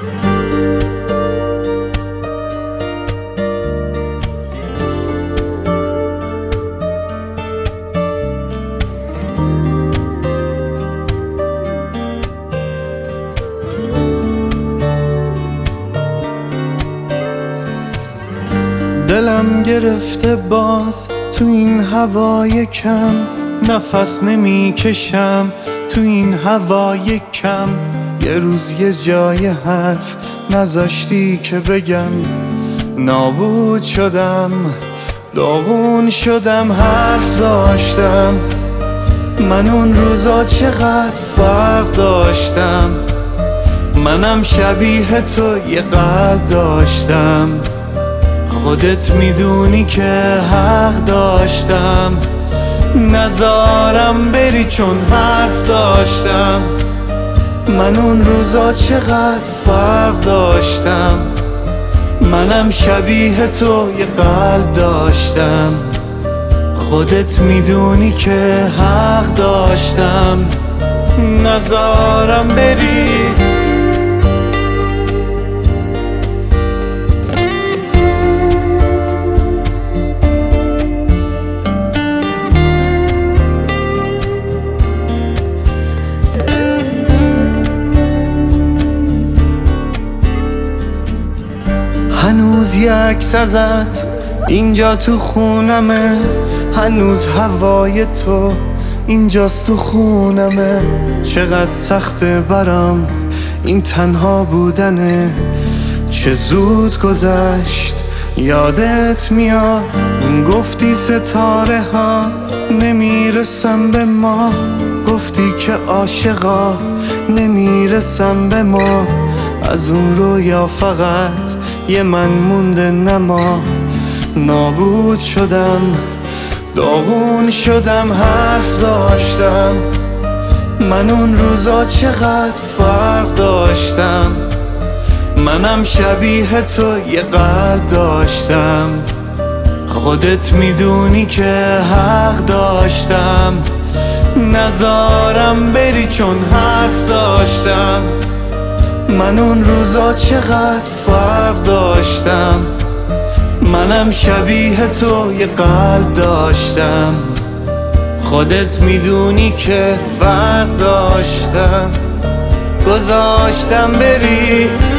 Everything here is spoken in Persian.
دلم گرفته باز تو این هوای کم، نفس نمی کشم تو این هوای کم. یه روز یه جای حرف نذاشتی که بگم، نابود شدم داغون شدم. حرف داشتم من اون روزا چقدر فرق داشتم، منم شبیه تو یه قلب داشتم. خودت میدونی که حق داشتم نذارم بری چون حرف داشتم. من اون روزا چقدر فرق داشتم، منم شبیه تو یه قلب داشتم. خودت میدونی که حق داشتم نذارم بری. هنوز یه عکس ازت اینجا تو خونمه، هنوز هوای تو اینجاست تو خونمه. چقدر سخته برام این تنها بودنه، چه زود گذشت یادت میاد. گفتی ستاره ها نمیرسم به ما، گفتی که عاشقا نمیرسم به ما. از اون رویا فقط یه من مونده نما. نابود شدم داغون شدم. حرف داشتم من اون روزا چقدر فرق داشتم، منم شبیه تو یه قلب داشتم. خودت میدونی که حق داشتم نذارم بری چون حرف داشتم. من اون روزا چقدر فرق داشتم، منم شبیه تو یه قلب داشتم. خودت میدونی که فرق داشتم گذاشتم بری.